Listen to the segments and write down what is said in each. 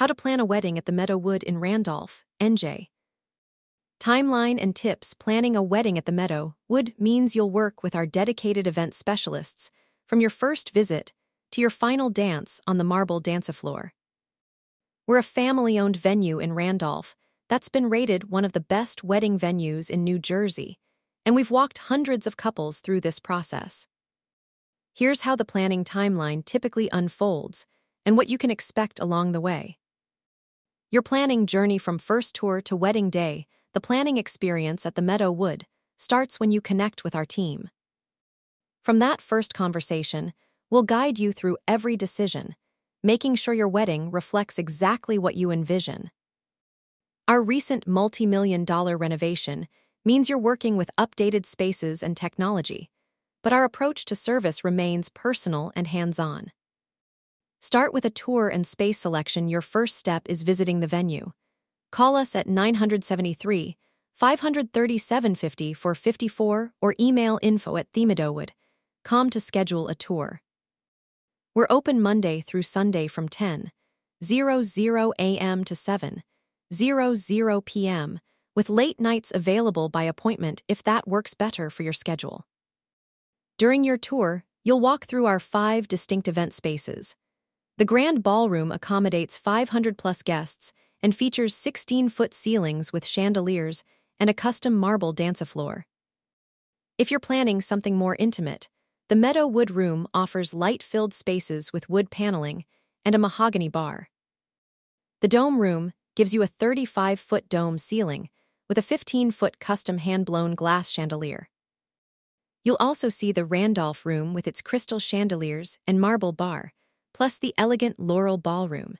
how to plan a wedding at the Meadowood in Randolph, NJ. Timeline and tips. Planning a wedding at the Meadowood means you'll work with our dedicated event specialists from your first visit to your final dance on the marble dance floor. We're a family-owned venue in Randolph that's been rated one of the best wedding venues in New Jersey, and we've walked hundreds of couples through this process. Here's how the planning timeline typically unfolds and what you can expect along the way. Your planning journey from first tour to wedding day. The planning experience at the Meadowood starts when you connect with our team. From that first conversation, we'll guide you through every decision, making sure your wedding reflects exactly what you envision. Our recent multi-million-dollar renovation means you're working with updated spaces and technology, but our approach to service remains personal and hands-on. Start with a tour and space selection. Your first step is visiting the venue. Call us at 973-537-50 for 54 or email info@themeadowood.com to schedule a tour. We're open Monday through Sunday from 10:00 a.m. to 7:00 p.m., with late nights available by appointment if that works better for your schedule. During your tour, you'll walk through our 5 distinct event spaces. The Grand Ballroom accommodates 500-plus guests and features 16-foot ceilings with chandeliers and a custom marble dance floor. If you're planning something more intimate, the Meadowood Room offers light-filled spaces with wood paneling and a mahogany bar. The Dome Room gives you a 35-foot dome ceiling with a 15-foot custom hand-blown glass chandelier. You'll also see the Randolph Room with its crystal chandeliers and marble bar, plus the elegant Laurel Ballroom.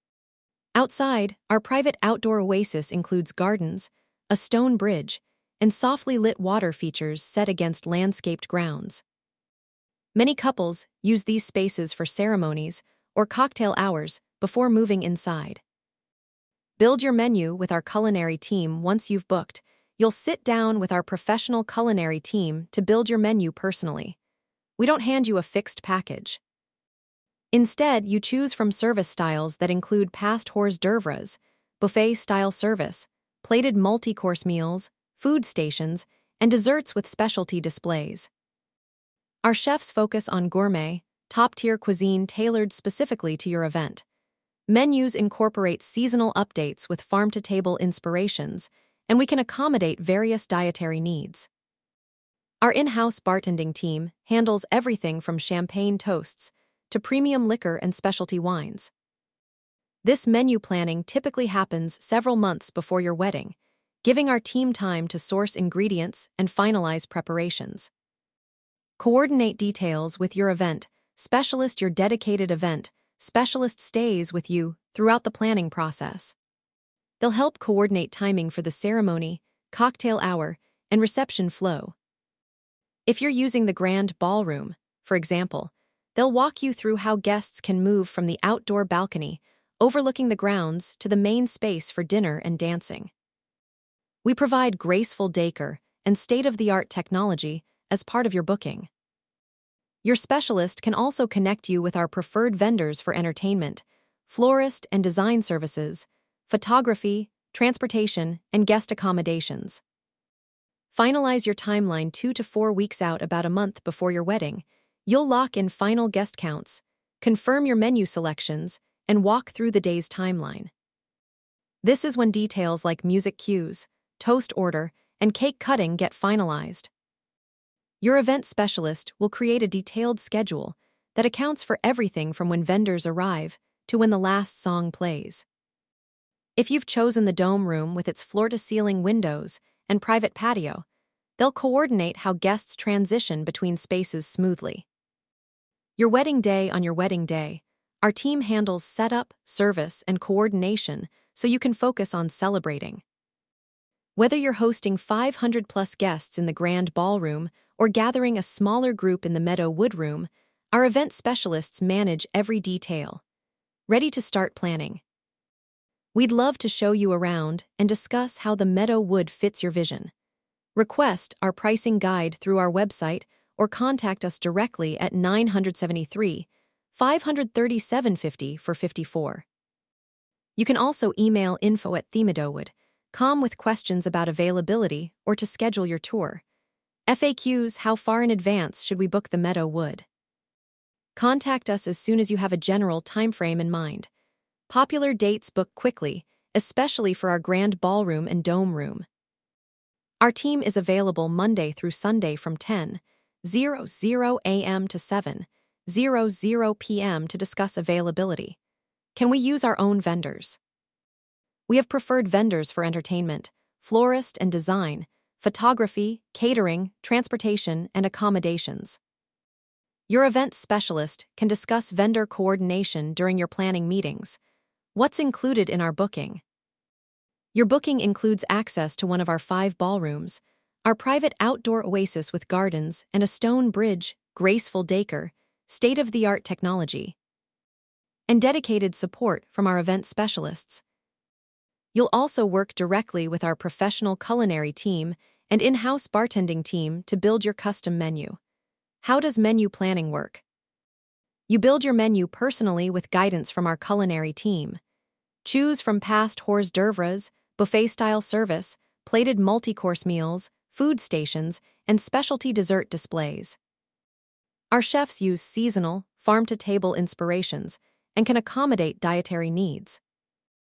Outside, our private outdoor oasis includes gardens, a stone bridge, and softly lit water features set against landscaped grounds. Many couples use these spaces for ceremonies or cocktail hours before moving inside. Build your menu with our culinary team. Once you've booked, you'll sit down with our professional culinary team to build your menu personally. We don't hand you a fixed package. Instead, you choose from service styles that include past hors d'oeuvres, buffet-style service, plated multi-course meals, food stations, and desserts with specialty displays. Our chefs focus on gourmet, top-tier cuisine tailored specifically to your event. Menus incorporate seasonal updates with farm-to-table inspirations, and we can accommodate various dietary needs. Our in-house bartending team handles everything from champagne toasts to premium liquor and specialty wines. This menu planning typically happens several months before your wedding, giving our team time to source ingredients and finalize preparations. Coordinate details with your event specialist. Your dedicated event specialist stays with you throughout the planning process. They'll help coordinate timing for the ceremony, cocktail hour, and reception flow. If you're using the Grand Ballroom, for example, they'll walk you through how guests can move from the outdoor balcony overlooking the grounds to the main space for dinner and dancing. We provide graceful decor and state-of-the-art technology as part of your booking. Your specialist can also connect you with our preferred vendors for entertainment, florist and design services, photography, transportation, and guest accommodations. Finalize your timeline 2 to 4 weeks out. About a month before your wedding, you'll lock in final guest counts, confirm your menu selections, and walk through the day's timeline. This is when details like music cues, toast order, and cake cutting get finalized. Your event specialist will create a detailed schedule that accounts for everything from when vendors arrive to when the last song plays. If you've chosen the Dome Room with its floor-to-ceiling windows and private patio, they'll coordinate how guests transition between spaces smoothly. Your wedding day. On your wedding day, our team handles setup, service, and coordination so you can focus on celebrating. Whether you're hosting 500-plus guests in the Grand Ballroom or gathering a smaller group in the Meadowood Room, our event specialists manage every detail. Ready to start planning? We'd love to show you around and discuss how the Meadowood fits your vision. Request our pricing guide through our website or contact us directly at 973-537-50 for 54. You can also email info@themidowood.com with questions about availability or to schedule your tour. FAQs: How far in advance should we book the Meadow Wood? Contact us as soon as you have a general timeframe in mind. Popular dates: book quickly, especially for our grand ballroom and dome room. Our team is available Monday through Sunday from 10:00 a.m. to 7:00 p.m. to discuss availability. Can we use our own vendors? We have preferred vendors for entertainment, florist and design, photography, catering, transportation, and accommodations. Your event specialist can discuss vendor coordination during your planning meetings. What's included in our booking? Your booking includes access to one of our 5 ballrooms, our private outdoor oasis with gardens and a stone bridge, graceful decor, state-of-the-art technology, and dedicated support from our event specialists. You'll also work directly with our professional culinary team and in-house bartending team to build your custom menu. How does menu planning work? You build your menu personally with guidance from our culinary team. Choose from past hors d'oeuvres, buffet-style service, plated multi-course meals, food stations, and specialty dessert displays. Our chefs use seasonal, farm-to-table inspirations and can accommodate dietary needs.